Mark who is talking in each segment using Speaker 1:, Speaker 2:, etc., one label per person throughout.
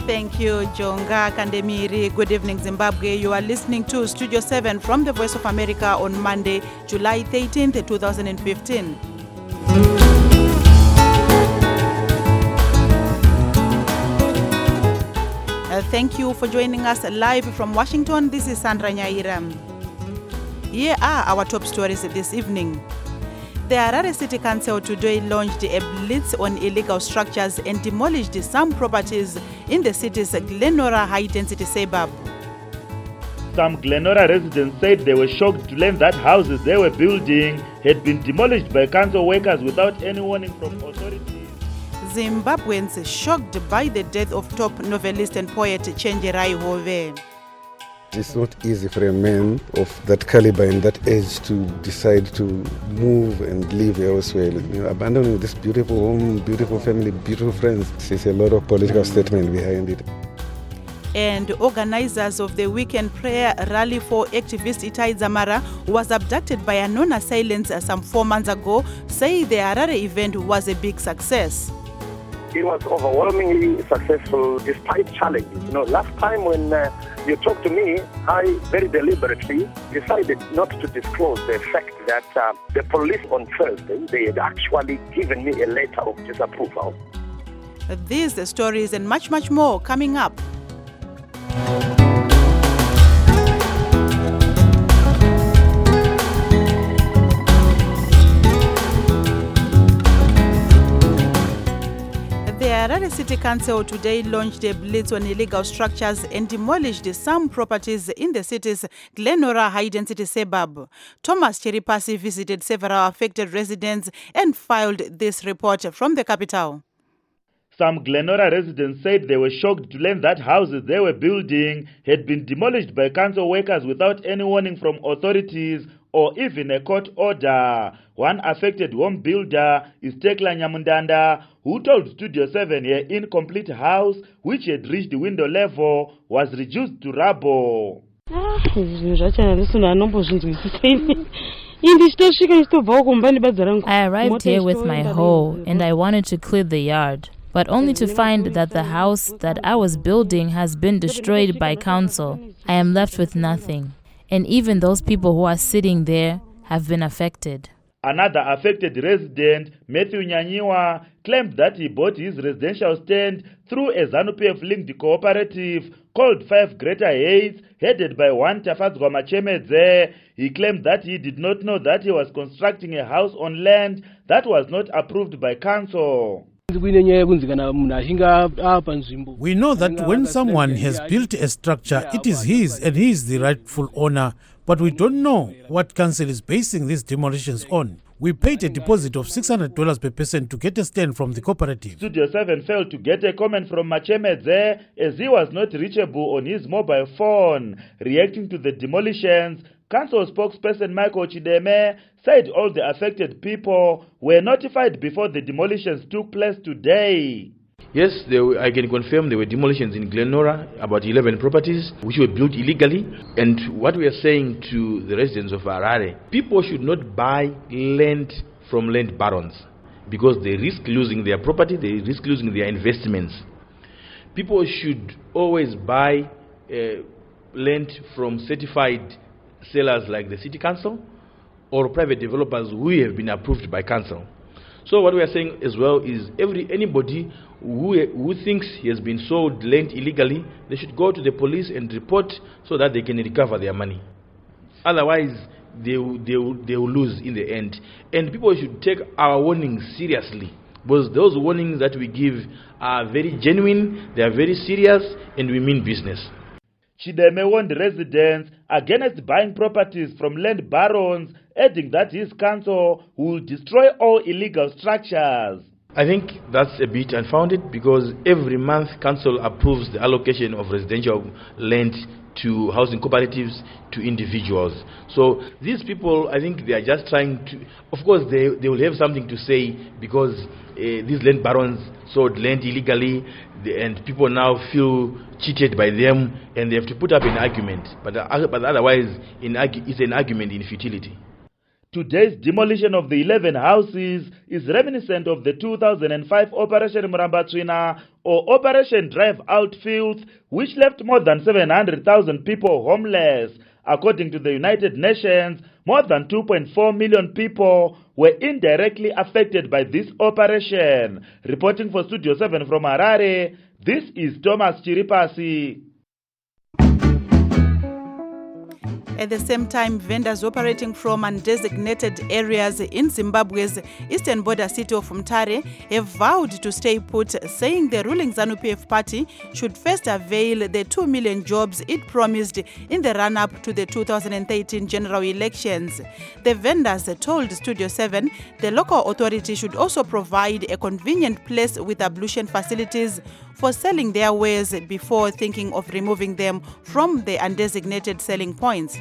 Speaker 1: Thank you, Jonga Kandemiri. Good evening, Zimbabwe. You are listening to Studio 7 from the Voice of America on Monday, July 13th, 2015. Thank you for joining us live from Washington. This is Sandra Nyairam. Here are our top stories this evening. The Harare City Council today launched a blitz on illegal structures and demolished some properties in the city's Glenora high-density suburb.
Speaker 2: Some Glenora residents said they were shocked to learn that houses they were building had been demolished by council workers without any warning from authorities.
Speaker 1: Zimbabweans shocked by the death of top novelist and poet Chenjerai Hove.
Speaker 3: It's not easy for a man of that caliber and that age to decide to move and live elsewhere. Abandoning this beautiful home, beautiful family, beautiful friends. There's a lot of political statement behind it.
Speaker 1: And organizers of the weekend prayer rally for activist Itai Dzamara, who was abducted by a non-assailants some 4 months ago, say the Harare event was a big success.
Speaker 4: It was overwhelmingly successful despite challenges. Last time when you talked to me, I very deliberately decided not to disclose the fact that the police on Thursday, they had actually given me a letter of disapproval.
Speaker 1: These stories and much, much more coming up. The Harare City Council today launched a blitz on illegal structures and demolished some properties in the city's Glenora high-density suburb. Thomas Cheripasi visited several affected residents and filed this report from the capital.
Speaker 2: Some Glenora residents said they were shocked to learn that houses they were building had been demolished by council workers without any warning from authorities or even a court order. One affected home builder is Tekla Nyamundanda, who told Studio 7 her incomplete house, which had reached window level, was reduced to rubble.
Speaker 5: I arrived here with my hoe and I wanted to clear the yard, but only to find that the house that I was building has been destroyed by council. I am left with nothing. And even those people who are sitting there have been affected.
Speaker 2: Another affected resident, Matthew Nyanyiwa, claimed that he bought his residential stand through a ZANU-PF-linked cooperative called 5 Greater Heights, headed by one Tafadzwa Machemedze. He claimed that he did not know that he was constructing a house on land that was not approved by council.
Speaker 6: We know that when someone has built a structure, it is his and he is the rightful owner, but we don't know what council is basing these demolitions on. We paid a deposit of $600 per person to get a stand from the cooperative.
Speaker 2: Studio 7 failed to get a comment from Machemedze as he was not reachable on his mobile phone. Reacting to the demolitions, council spokesperson Michael Chideme said all the affected people were notified before the demolitions took place today.
Speaker 7: Yes, I can confirm there were demolitions in Glenora, about 11 properties which were built illegally. And what we are saying to the residents of Harare, people should not buy land from land barons because they risk losing their property, they risk losing their investments. People should always buy land from certified sellers like the City Council or private developers who have been approved by council. So what we are saying as well is anybody who thinks he has been sold land illegally, they should go to the police and report so that they can recover their money. Otherwise, they will lose in the end. And people should take our warnings seriously, because those warnings that we give are very genuine, they are very serious, and we mean business.
Speaker 2: Chideme warned residents against buying properties from land barons, adding that his council will destroy all illegal structures.
Speaker 7: I think that's a bit unfounded because every month council approves the allocation of residential land to housing cooperatives, to individuals. So these people, I think they are just trying to, of course they will have something to say because these land barons sold land illegally and people now feel cheated by them and they have to put up an argument. But otherwise, it's an argument in futility.
Speaker 2: Today's demolition of the 11 houses is reminiscent of the 2005 Operation Murambatsvina or Operation Drive Out Filth, which left more than 700,000 people homeless. According to the United Nations, more than 2.4 million people were indirectly affected by this operation. Reporting for Studio 7 from Harare, this is Thomas Chiripasi.
Speaker 1: At the same time, vendors operating from undesignated areas in Zimbabwe's eastern border city of Mutare have vowed to stay put, saying the ruling ZANU-PF party should first avail the 2 million jobs it promised in the run-up to the 2013 general elections. The vendors told Studio 7 the local authority should also provide a convenient place with ablution facilities for selling their wares before thinking of removing them from the undesignated selling points.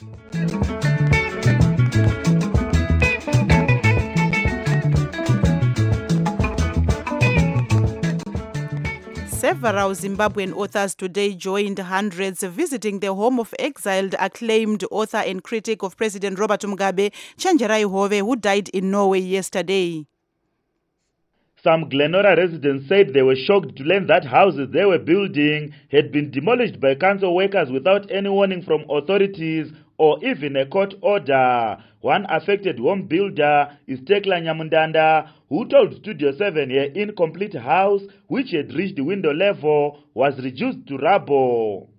Speaker 1: Several Zimbabwean authors today joined hundreds visiting the home of exiled acclaimed author and critic of President Robert Mugabe, Tshenzhera Ihove, who died in Norway yesterday.
Speaker 2: Some Glenora residents said they were shocked to learn that houses they were building had been demolished by council workers without any warning from authorities or even a court order. One affected home builder is Tekla Nyamundanda, who told Studio 7 her incomplete house, which had reached the window level, was reduced to rubble.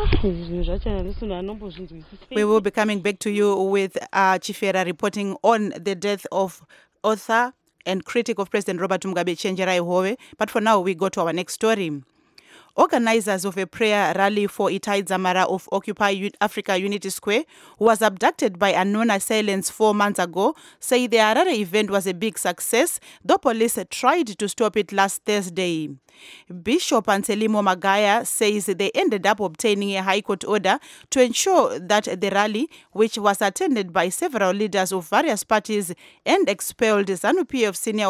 Speaker 1: We will be coming back to you with Chifera reporting on the death of author and critic of President Robert Mugabe, Tshenzhera Ihove. But for now, we go to our next story. Organizers of a prayer rally for Itai Dzamara of Occupy Africa Unity Square, who was abducted by unknown assailants 4 months ago, say the Harare event was a big success, though police tried to stop it last Thursday. Bishop Anselmo Magaya says they ended up obtaining a High Court order to ensure that the rally, which was attended by several leaders of various parties and expelled ZANU-PF senior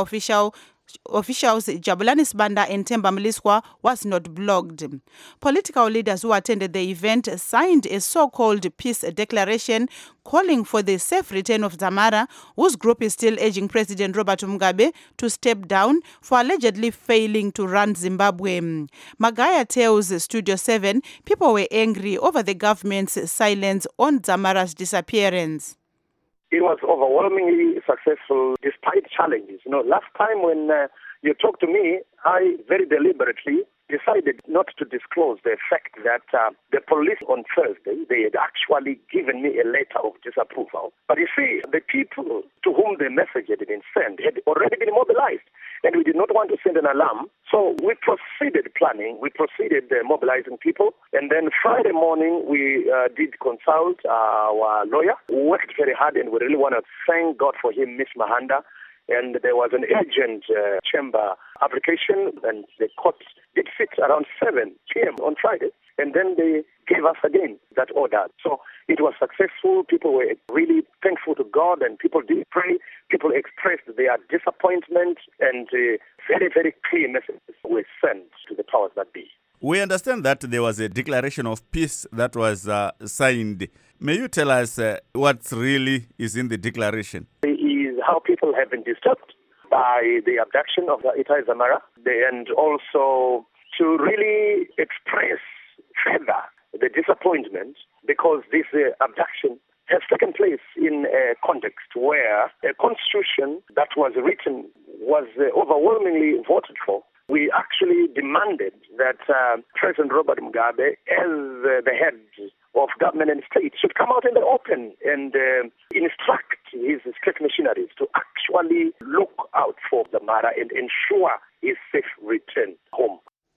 Speaker 1: officials Jabulani Sibanda and Themba Mliswa, was not blocked. Political leaders who attended the event signed a so-called peace declaration calling for the safe return of Dzamara, whose group is still urging President Robert Mugabe to step down for allegedly failing to run Zimbabwe. Magaya tells Studio 7 people were angry over the government's silence on Dzamara's disappearance.
Speaker 4: It was overwhelmingly successful despite challenges. Last time when you talked to me, I very deliberately decided not to disclose the fact that the police on Thursday, they had actually given me a letter of disapproval. But you see, the people to whom the message had been sent had already been mobilized, and we did not want to send an alarm. So we proceeded planning, we proceeded mobilizing people, and then Friday morning we did consult our lawyer, who worked very hard, and we really want to thank God for him, Miss Mahanda. And there was an urgent chamber application, and the court did sit around 7 p.m. on Friday, and then they gave us again that order. So it was successful. People were really thankful to God, and people did pray. People expressed their disappointment, and very, very clear messages were sent to the powers that be.
Speaker 8: We understand that there was a declaration of peace that was signed. May you tell us what really is in the declaration?
Speaker 4: How people have been disturbed by the abduction of Itai Dzamara, and also to really express further the disappointment because this abduction has taken place in a context where a constitution that was written was overwhelmingly voted for. We actually demanded that President Robert Mugabe, as the head of government and state, should come out in the open and instruct his state missionaries to actually look out for Dzamara and ensure his safe return home.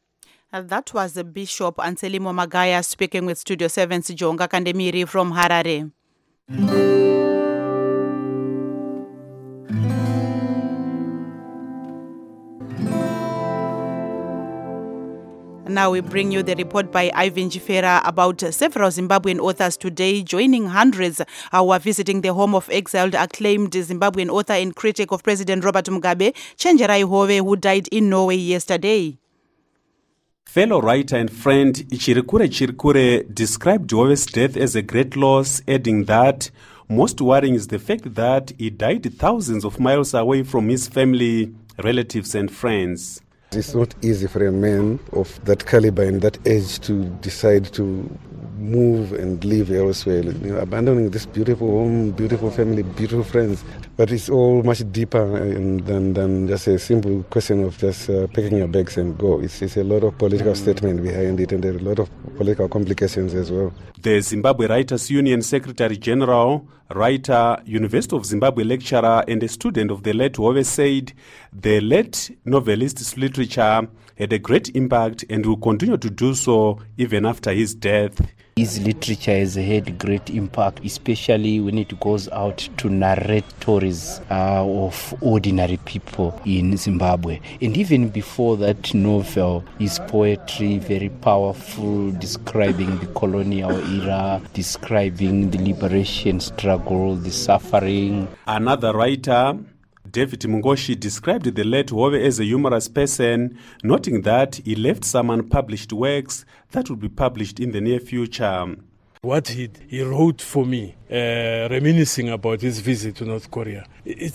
Speaker 1: That was the Bishop Anselmo Magaya speaking with Studio 7's Jonga Kandemiri from Harare. Now we bring you the report by Ivan Chifera about several Zimbabwean authors today joining hundreds who are visiting the home of exiled acclaimed Zimbabwean author and critic of President Robert Mugabe, Tshenzhera Ihove, who died in Norway yesterday.
Speaker 9: Fellow writer and friend Chirikure Chirikure described Ihove's death as a great loss, adding that Most worrying is the fact that he died thousands of miles away from his family, relatives and friends.
Speaker 3: It's not easy for a man of that caliber and that age to decide to move and live elsewhere, abandoning this beautiful home, beautiful family, beautiful friends. But it's all much deeper than just a simple question of just packing your bags and go. It's a lot of political statement behind it, and there are a lot of political complications as well.
Speaker 9: The Zimbabwe Writers Union Secretary General, writer, University of Zimbabwe lecturer and a student of the late Hove said the late novelist's literature had a great impact and will continue to do so even after his death.
Speaker 10: His literature has had great impact, especially when it goes out to narrate stories of ordinary people in Zimbabwe. And even before that novel, his poetry very powerful, describing the colonial era, describing the liberation struggle, the suffering.
Speaker 9: Another writer, David Mungoshi, described the late Hove as a humorous person, noting that he left some unpublished works that will be published in the near future.
Speaker 11: What he wrote for me, reminiscing about his visit to North Korea,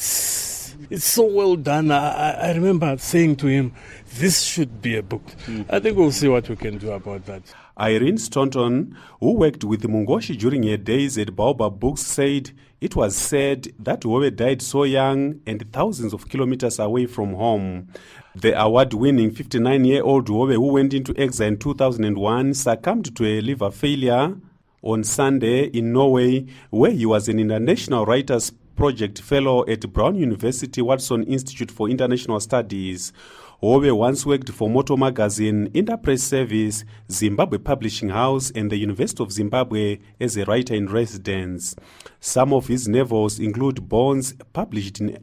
Speaker 11: it's so well done. I remember saying to him, this should be a book. I think we'll see what we can do about that.
Speaker 9: Irene Staunton, who worked with Mungoshi during her days at Baobab Books, said it was said that Hove died so young and thousands of kilometers away from home. The award-winning 59-year-old Hove, who went into exile in 2001, succumbed to a liver failure on Sunday in Norway, where he was an International Writers Project Fellow at Brown University Watson Institute for International Studies. Hove once worked for Moto Magazine, Interpress Service, Zimbabwe Publishing House, and the University of Zimbabwe as a writer in residence. Some of his novels include Bones, published in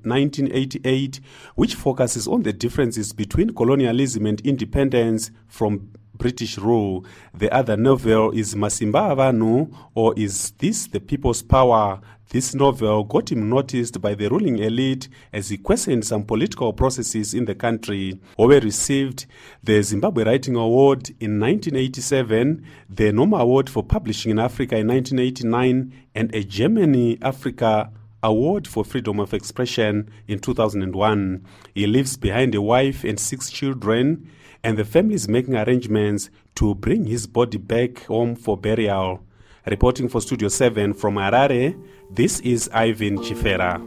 Speaker 9: 1988, which focuses on the differences between colonialism and independence from British rule. The other novel is Masimba Avanu, or Is This the People's Power? This novel got him noticed by the ruling elite as he questioned some political processes in the country. Hove received the Zimbabwe Writing Award in 1987, the Noma Award for Publishing in Africa in 1989, and a Germany Africa Award for Freedom of Expression in 2001. He leaves behind a wife and 6 children, and the family is making arrangements to bring his body back home for burial. Reporting for Studio 7 from Harare, this is Ivan Chifera.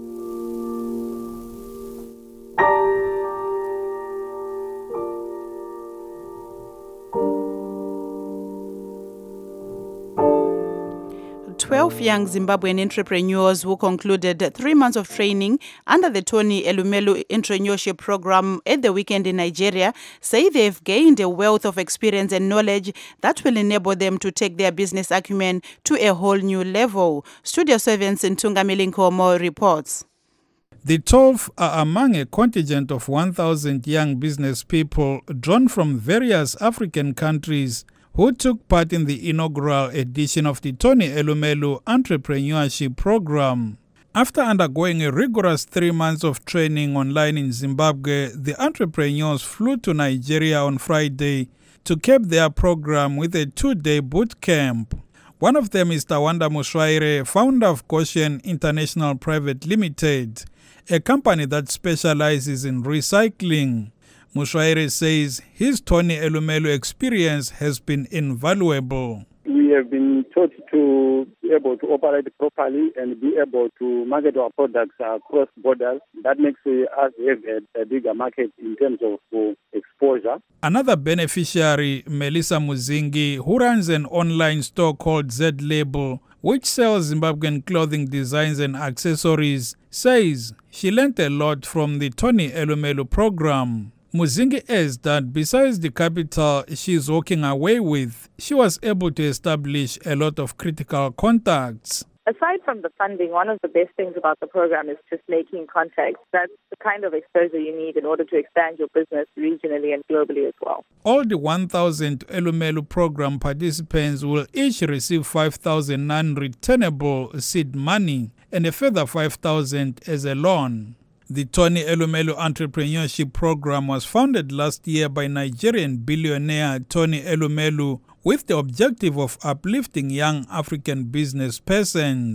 Speaker 1: 12 young Zimbabwean entrepreneurs who concluded 3 months of training under the Tony Elumelu Entrepreneurship Program at the weekend in Nigeria say they've gained a wealth of experience and knowledge that will enable them to take their business acumen to a whole new level. Studio 7's Ntunga Milinkomo reports.
Speaker 12: The 12 are among a contingent of 1,000 young business people drawn from various African countries who took part in the inaugural edition of the Tony Elumelu Entrepreneurship Program. After undergoing a rigorous 3 months of training online in Zimbabwe, the entrepreneurs flew to Nigeria on Friday to cap their program with a 2-day boot camp. One of them is Tawanda Mushwaire, founder of Goshen International Private Limited, a company that specializes in recycling. Mushwaire says his Tony Elumelu experience has been invaluable.
Speaker 13: We have been taught to be able to operate properly and be able to market our products across borders. That makes us have a bigger market in terms of exposure.
Speaker 12: Another beneficiary, Melissa Muzingi, who runs an online store called Z Label, which sells Zimbabwean clothing designs and accessories, says she learned a lot from the Tony Elumelu program. Muzingi adds that besides the capital she is walking away with, she was able to establish a lot of critical contacts.
Speaker 14: Aside from the funding, one of the best things about the program is just making contacts. That's the kind of exposure you need in order to expand your business regionally and globally as well.
Speaker 12: All the 1,000 Elumelu program participants will each receive 5,000 non-returnable seed money and a further 5,000 as a loan. The Tony Elumelu Entrepreneurship Program was founded last year by Nigerian billionaire Tony Elumelu with the objective of uplifting young African business persons.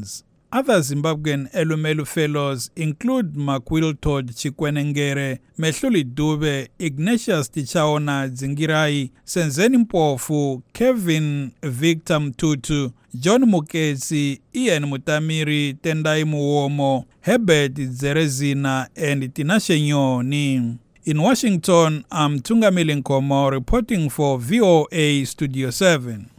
Speaker 12: Other Zimbabwean Elumelu Fellows include Makwiltod Chikwenengere, Mehluli Dube, Ignatius Tichaona Zingirai, Senzeni Mpofu, Kevin Victor Mtutu, John Mukezi, Ian Mutamiri, Tendai Muomo, Herbert Zerezina, and Tinashe Nyoni. In Washington, I'm Tungamili Nkomo reporting for VOA Studio 7.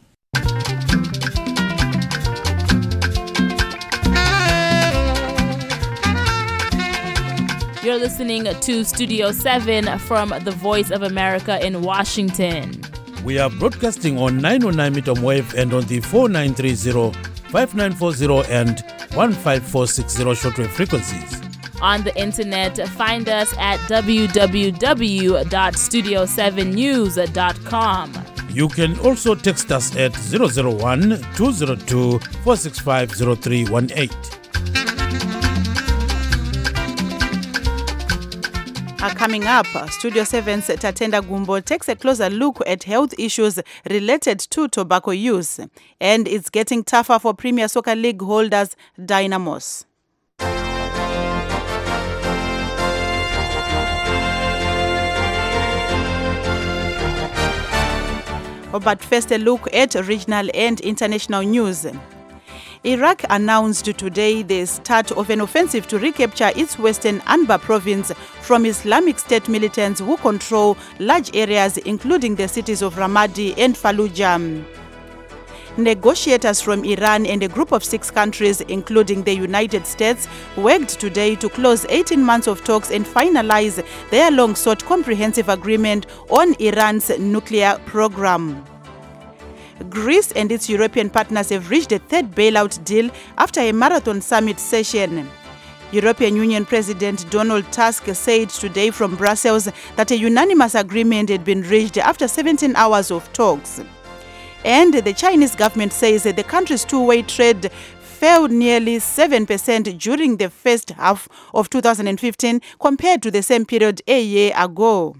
Speaker 5: You're listening to Studio 7 from the Voice of America in Washington.
Speaker 6: We are broadcasting on 909 meter wave and on the 4930, 5940 and 15460 shortwave frequencies.
Speaker 5: On the internet, find us at www.studio7news.com.
Speaker 6: You can also text us at 001-202-465-0318.
Speaker 1: Coming up, Studio 7's Tatenda Gumbo takes a closer look at health issues related to tobacco use. And it's getting tougher for Premier Soccer League holders Dynamos. But first, a look at regional and international news. Iraq announced today the start of an offensive to recapture its western Anbar province from Islamic State militants who control large areas including the cities of Ramadi and Fallujah. Negotiators from Iran and a group of 6 countries, including the United States, worked today to close 18 months of talks and finalize their long-sought comprehensive agreement on Iran's nuclear program. Greece and its European partners have reached a third bailout deal after a marathon summit session. European Union President Donald Tusk said today from Brussels that a unanimous agreement had been reached after 17 hours of talks. And the Chinese government says that the country's two-way trade fell nearly 7% during the first half of 2015 compared to the same period a year ago.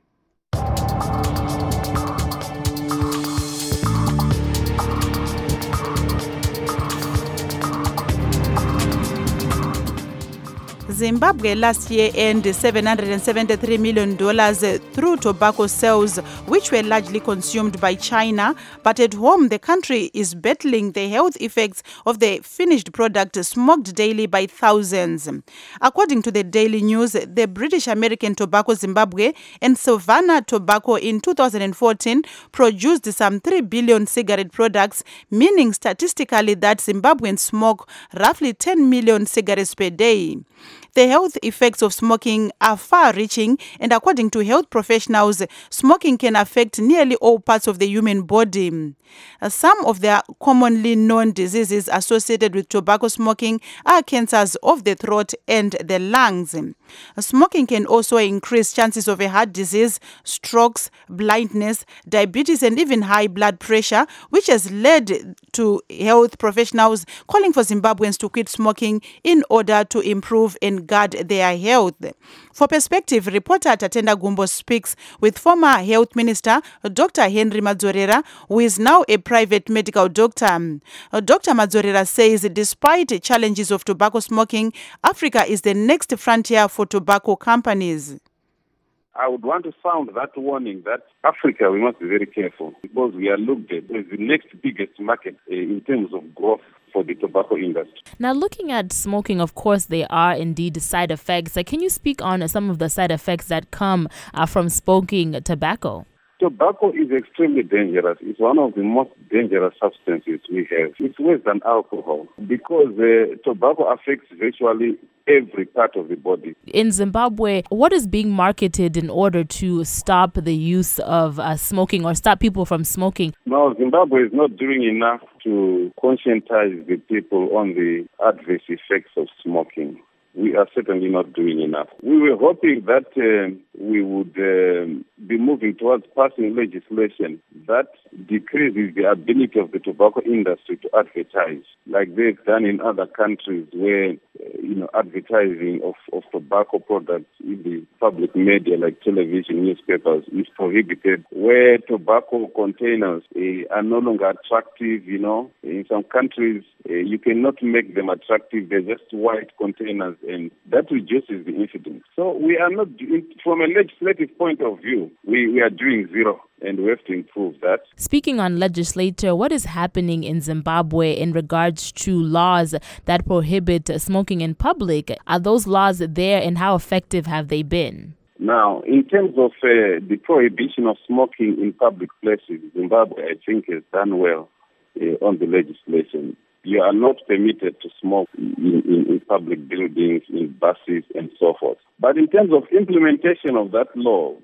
Speaker 1: Zimbabwe last year earned $773 million through tobacco sales, which were largely consumed by China. But at home, the country is battling the health effects of the finished product smoked daily by thousands. According to the Daily News, the British American Tobacco Zimbabwe and Savannah Tobacco in 2014 produced some 3 billion cigarette products, meaning statistically that Zimbabweans smoke roughly 10 million cigarettes per day. The health effects of smoking are far-reaching, and according to health professionals, smoking can affect nearly all parts of the human body. Some of the commonly known diseases associated with tobacco smoking are cancers of the throat and the lungs. Smoking can also increase chances of a heart disease, strokes, blindness, diabetes, and even high blood pressure, which has led to health professionals calling for Zimbabweans to quit smoking in order to improve and guard their health. For perspective, reporter Tatenda Gumbo speaks with former Health Minister Dr. Henry Madzorera, who is now a private medical doctor. Dr. Madzorera says despite challenges of tobacco smoking, Africa is the next frontier for tobacco companies.
Speaker 15: I would want to sound that warning that Africa, we must be very careful because we are looked at as the next biggest market in terms of growth for the tobacco industry.
Speaker 5: Now, looking at smoking, of course, there are indeed side effects. Can you speak on some of the side effects that come from smoking tobacco?
Speaker 15: Tobacco is extremely dangerous. It's one of the most dangerous substances we have. It's worse than alcohol because tobacco affects virtually every part of the body.
Speaker 5: In Zimbabwe, what is being marketed in order to stop the use of smoking or stop people from smoking?
Speaker 15: No, Zimbabwe is not doing enough to conscientize the people on the adverse effects of smoking. we are certainly not doing enough. We were hoping that we would be moving towards passing legislation that decreases the ability of the tobacco industry to advertise, like they've done in other countries where advertising of tobacco products in the public media like television, newspapers is prohibited, where tobacco containers are no longer attractive. In some countries you cannot make them attractive, they're just white containers, and that reduces the incidence. So we are not, from a legislative point of view, we are doing zero, and we have to improve that.
Speaker 5: Speaking on legislature, what is happening in Zimbabwe in regards to laws that prohibit smoking in public? Are those laws there, and how effective have they been?
Speaker 15: Now, in terms of the prohibition of smoking in public places, Zimbabwe, I think, has done well on the legislation. You are not permitted to smoke in public buildings, in buses, and so forth. But in terms of implementation of that law,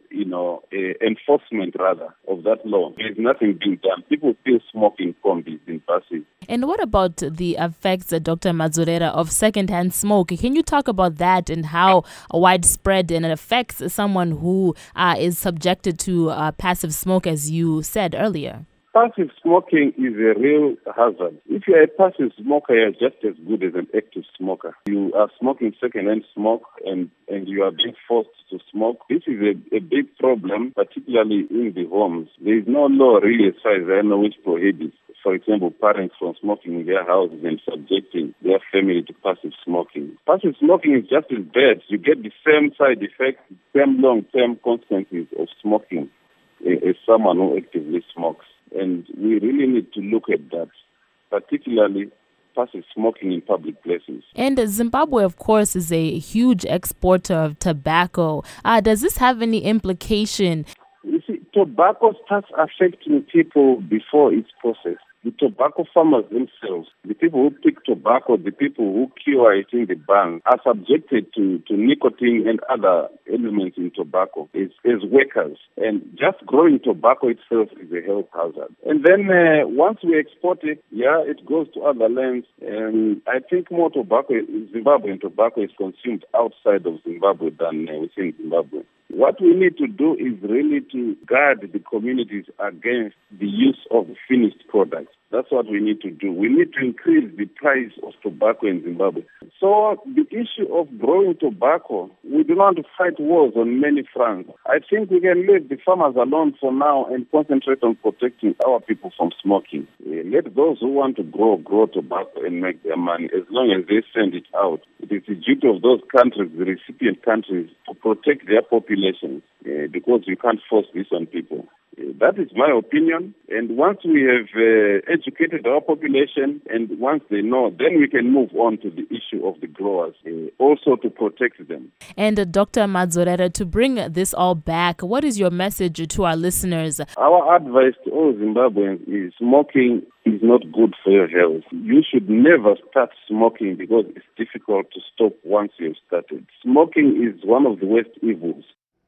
Speaker 15: enforcement rather of that law, there is nothing being done. People still smoke in combis, in buses.
Speaker 5: And what about the effects, Dr. Madzorera, of secondhand smoke? Can you talk about that and how widespread and it affects someone who is subjected to passive smoke, as you said earlier?
Speaker 15: Passive smoking is a real hazard. If you are a passive smoker, you are just as good as an active smoker. You are smoking second-hand smoke and you are being forced to smoke. This is a big problem, particularly in the homes. There is no law really, as far as I know, which prohibits, for example, parents from smoking in their houses and subjecting their family to passive smoking. Passive smoking is just as bad. You get the same side effects, same long-term consequences of smoking as someone who actively smokes. And we really need to look at that, particularly passive smoking in public places.
Speaker 5: And Zimbabwe, of course, is a huge exporter of tobacco. Does this have any implication?
Speaker 15: You see, tobacco starts affecting people before it's processed. The tobacco farmers themselves, the people who pick tobacco, the people who cure it in the barn, are subjected to nicotine and other elements in tobacco as workers. And just growing tobacco itself is a health hazard. And then once we export it, it goes to other lands. And I think more Zimbabwean tobacco is consumed outside of Zimbabwe than within Zimbabwe. What we need to do is really to guard the communities against the use of finished products. That's what we need to do. We need to increase the price of tobacco in Zimbabwe. So the issue of growing tobacco, we do not want to fight wars on many fronts. I think we can leave the farmers alone for now and concentrate on protecting our people from smoking. Let those who want to grow tobacco and make their money, as long as they send it out. It is the duty of those countries, the recipient countries, to protect their populations because we can't force this on people. That is my opinion. And once we have educated our population and once they know, then we can move on to the issue of the growers, also to protect them.
Speaker 5: And Dr. Madzorera, to bring this all back, what is your message to our listeners?
Speaker 15: Our advice to all Zimbabweans is smoking is not good for your health. You should never start smoking because it's difficult to stop once you've started. Smoking is one of the worst evils.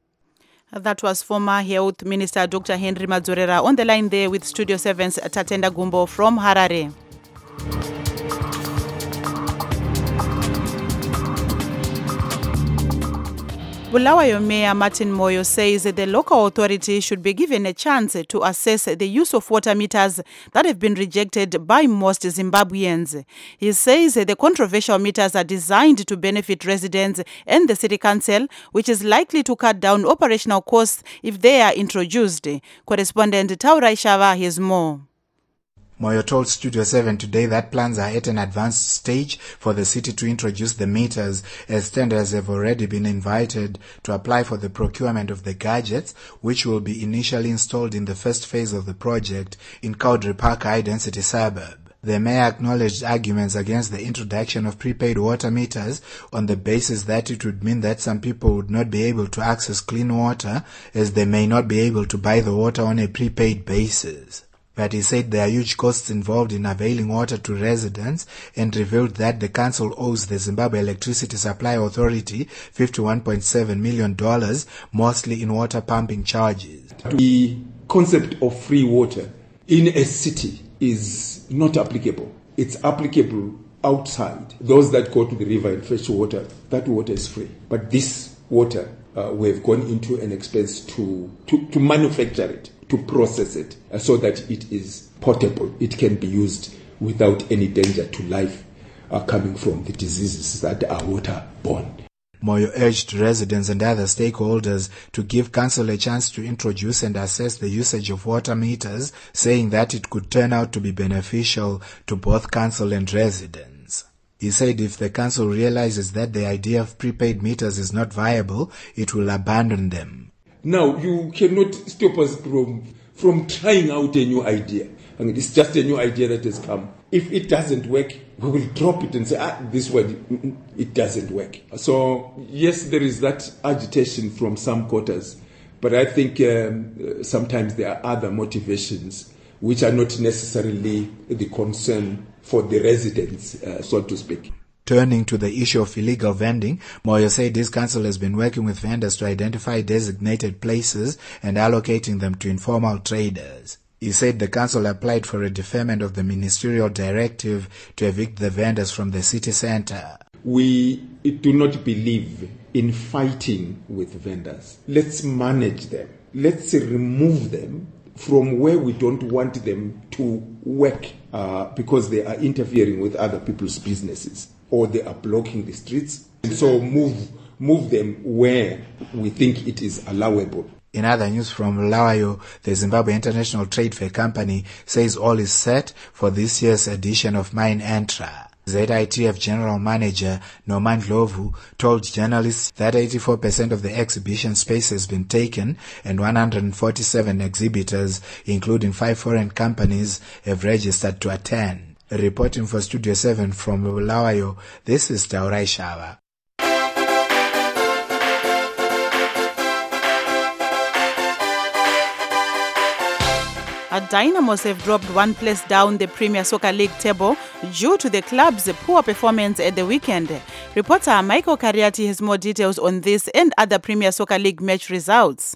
Speaker 1: That was former Health Minister Dr. Henry Madzorera on the line there with Studio 7's Tatenda Gumbo from Harare. Bulawayo Mayor Martin Moyo says that the local authority should be given a chance to assess the use of water meters that have been rejected by most Zimbabweans. He says that the controversial meters are designed to benefit residents and the city council, which is likely to cut down operational costs if they are introduced. Correspondent Taurai Shava has more.
Speaker 16: Moyo told Studio 7 today that plans are at an advanced stage for the city to introduce the meters, as tenders have already been invited to apply for the procurement of the gadgets, which will be initially installed in the first phase of the project in Caudry Park high-density suburb. The mayor acknowledged arguments against the introduction of prepaid water meters on the basis that it would mean that some people would not be able to access clean water, as they may not be able to buy the water on a prepaid basis. But he said there are huge costs involved in availing water to residents and revealed that the council owes the Zimbabwe Electricity Supply Authority $51.7 million, mostly in water pumping charges.
Speaker 17: The concept of free water in a city is not applicable. It's applicable outside, those that go to the river and fetch water, that water is free. But this water, we've gone into an expense to manufacture it, to process it, so that it is portable. It can be used without any danger to life coming from the diseases that are waterborne.
Speaker 16: Moyo urged residents and other stakeholders to give council a chance to introduce and assess the usage of water meters, saying that it could turn out to be beneficial to both council and residents. He said if the council realizes that the idea of prepaid meters is not viable, it will abandon them.
Speaker 17: Now, you cannot stop us from trying out a new idea. I mean, it's just a new idea that has come. If it doesn't work, we will drop it and say, this one, it doesn't work. So, yes, there is that agitation from some quarters, but I think sometimes there are other motivations which are not necessarily the concern for the residents, so to speak.
Speaker 16: Turning to the issue of illegal vending, Moyo said his council has been working with vendors to identify designated places and allocating them to informal traders. He said the council applied for a deferment of the ministerial directive to evict the vendors from the city centre.
Speaker 17: We do not believe in fighting with vendors. Let's manage them. Let's remove them from where we don't want them to work because they are interfering with other people's businesses or they are blocking the streets. So move them where we think it is allowable.
Speaker 16: In other news from Bulawayo, the Zimbabwe International Trade Fair Company says all is set for this year's edition of MineEntra. ZITF General Manager Norman Lovu told journalists that 84% of the exhibition space has been taken and 147 exhibitors, including 5 foreign companies, have registered to attend. Reporting for Studio 7 from Bulawayo, this is Taurai Shava.
Speaker 1: Dynamos have dropped one place down the Premier Soccer League table due to the club's poor performance at the weekend. Reporter Michael Kariati has more details on this and other Premier Soccer League match results.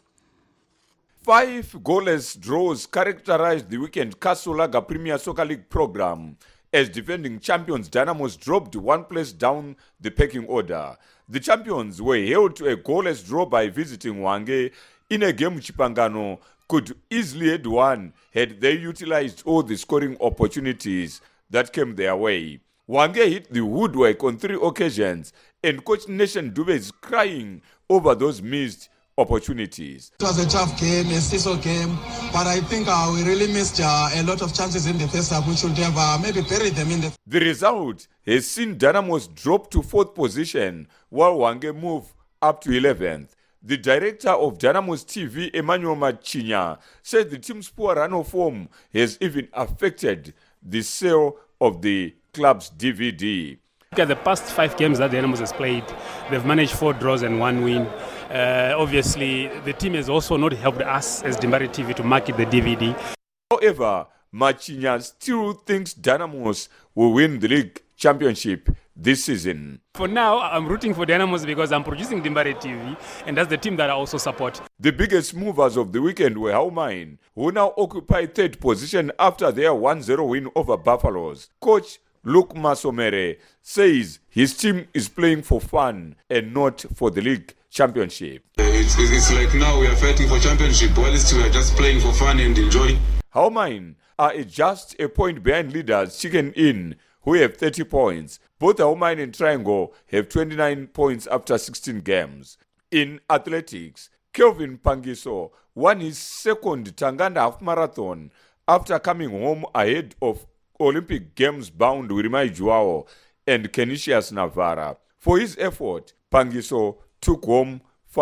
Speaker 18: 5 goalless draws characterized the weekend Kasulaga Premier Soccer League program as defending champions Dynamos dropped one place down the pecking order. The champions were held to a goalless draw by visiting Hwange in a game Chipangano could easily have won had they utilized all the scoring opportunities that came their way. Hwange hit the woodwork on 3 occasions, and coach Nation Dube is crying over those missed opportunities.
Speaker 19: It was a tough game, a seesaw game, but I think we really missed a lot of chances in the first half, which should have maybe buried them in the...
Speaker 18: The result has seen Dynamos drop to 4th position, while Hwange move up to 11th. The director of Dynamos TV, Emmanuel Machinya, said the team's poor run of form has even affected the sale of the club's DVD.
Speaker 20: Look at the past 5 games that Dynamos has played. They've managed 4 draws and 1 win. Obviously, the team has also not helped us as Dimbari TV to market the DVD.
Speaker 18: However, Machinya still thinks Dynamos will win the league championship this season.
Speaker 20: For now, I'm rooting for Dynamos because I'm producing Dimbari TV, and that's the team that I also support.
Speaker 18: The biggest movers of the weekend were Haumine, who now occupy 3rd position after their 1-0 win over Buffaloes. Coach Luke Masomere says his team is playing for fun and not for the league championship.
Speaker 21: It's like now we are fighting for championship, while we are just playing for fun and enjoy.
Speaker 18: Haumine are just a point behind leaders Chicken Inn, who have 30 points. Both Haumine and Triangle have 29 points after 16 games. In athletics, Kelvin Pangiso won his 2nd Tanganda half marathon after coming home ahead of Olympic Games bound Wirimai Joao and Kenicius Navarra. For his effort, Pangiso took home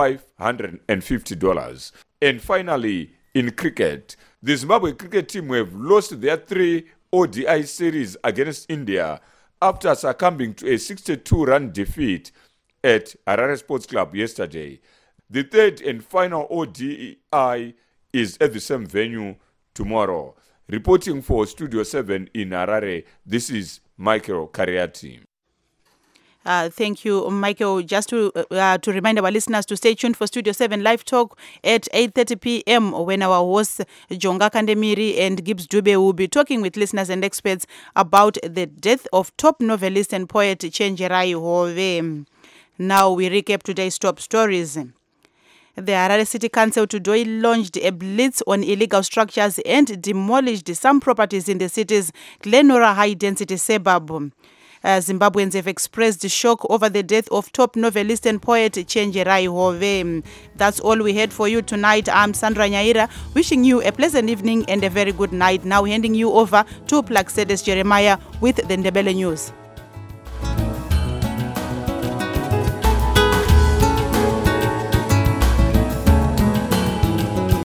Speaker 18: $550. And finally, in cricket, the Zimbabwe cricket team have lost their 3 ODI series against India after succumbing to a 62-run defeat at Harare Sports Club yesterday. The 3rd and final ODI is at the same venue tomorrow. Reporting for Studio 7 in Harare, this is Michael Kariati.
Speaker 1: Thank you, Michael. Just to remind our listeners to stay tuned for Studio 7 Live Talk at 8:30 p.m. when our hosts Jonga Kandemiri and Gibbs Dube will be talking with listeners and experts about the death of top novelist and poet Chenjerai Hove. Now we recap today's top stories. The Harare City Council today launched a blitz on illegal structures and demolished some properties in the city's Glenora high-density suburb. Zimbabweans have expressed shock over the death of top novelist and poet Chenjerai Hove. That's all we had for you tonight. I'm Sandra Nyaira, wishing you a pleasant evening and a very good night. Now handing you over to Plaxedes Jeremiah with the Ndebele News.